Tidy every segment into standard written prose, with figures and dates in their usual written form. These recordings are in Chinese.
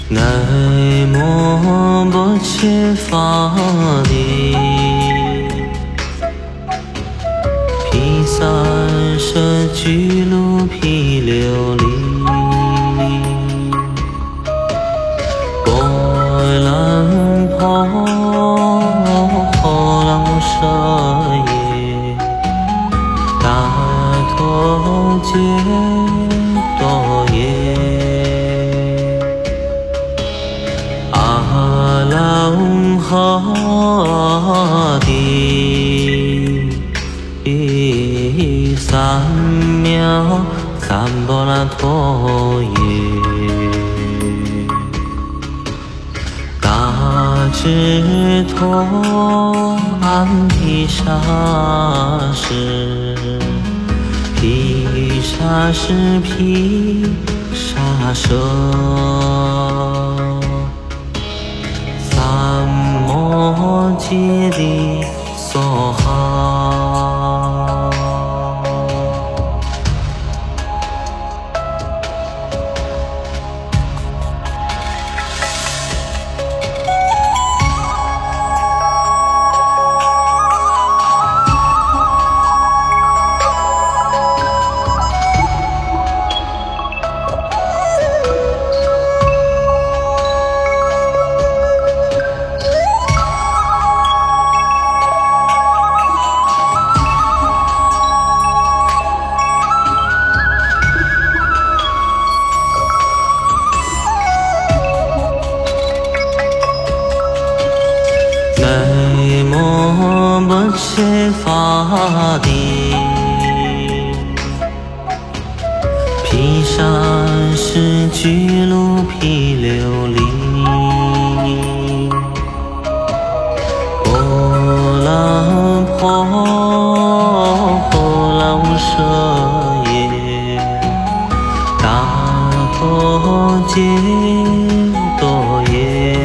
南无薄伽伐帝，毗萨舍俱卢毗琉璃，波兰婆诃朗舍耶，达陀揭多耶。哈帝三藐三婆罗多耶，大智陀安毗沙世，毗沙世毗沙舍。摩揭帝娑哈。南无薄伽伐帝，毗沙舍俱卢毗琉璃，波兰婆诃朗舍耶，达陀揭多耶。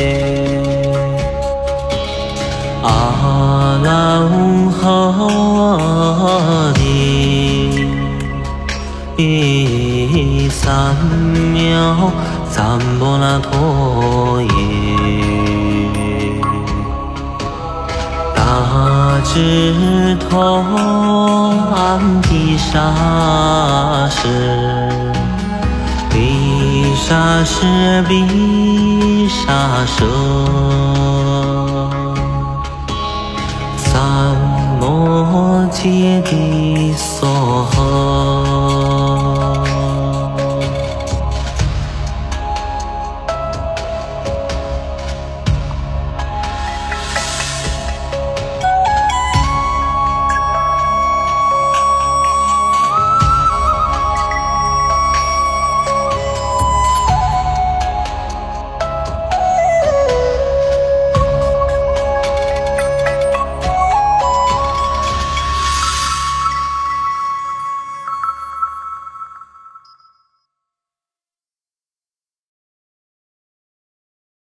阿朗哈帝三藐三婆罗多耶，大智陀安毗沙世，毗沙世毗沙舍。三摩揭帝